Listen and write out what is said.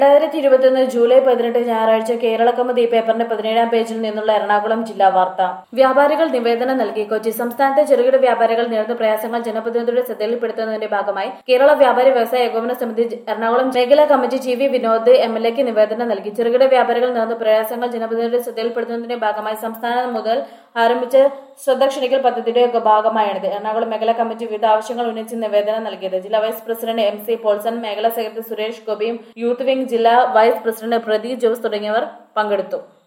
2021 July 18 ഞായറാഴ്ച കേരള കൗമുദി പേപ്പറിന്റെ 17-ാം പേജിൽ നിന്നുള്ള എറണാകുളം ജില്ലാ വാർത്ത. വ്യാപാരികൾ നിവേദനം നൽകി. കൊച്ചി സംസ്ഥാനത്തെ ചെറുകിട വ്യാപാരികൾ നേരിടുന്ന പ്രയാസങ്ങൾ ജനപ്രതിനിധിയുടെ ശ്രദ്ധയിൽപ്പെടുത്തുന്നതിന്റെ ഭാഗമായി കേരള വ്യാപാരി വ്യവസായ ഏകോപന സമിതി എറണാകുളം മേഖലാ കമ്മിറ്റി ടി.വി. വിനോദ് എം.എൽ.എക്ക് നിവേദനം നൽകി. ചെറുകിട വ്യാപാരികൾ നേരിടുന്ന പ്രയാസങ്ങൾ ജനപ്രതിനിധിയുടെ ശ്രദ്ധയിൽപ്പെടുത്തുന്നതിന്റെ ഭാഗമായി സംസ്ഥാനം മുതൽ ആരംഭിച്ച ശ്രദ്ധ ക്ഷണിക്കൽ പദ്ധതിയുടെ ഭാഗമായാണിത്. എറണാകുളം മേഖലാ കമ്മിറ്റി വിവിധ ആവശ്യങ്ങൾ ഉന്നയിച്ച് നിവേദനം നൽകിയത്. ജില്ലാ വൈസ് പ്രസിഡന്റ് എം.സി. പോൾസൺ, മേഖലാ സെക്രട്ടറി സുരേഷ് ഗോപിയും യൂത്ത് വിംഗ് ജില്ലാ വൈസ് പ്രസിഡന്റ് പ്രദീപ് ജോസ് തുടങ്ങിയവർ പങ്കെടുത്തു.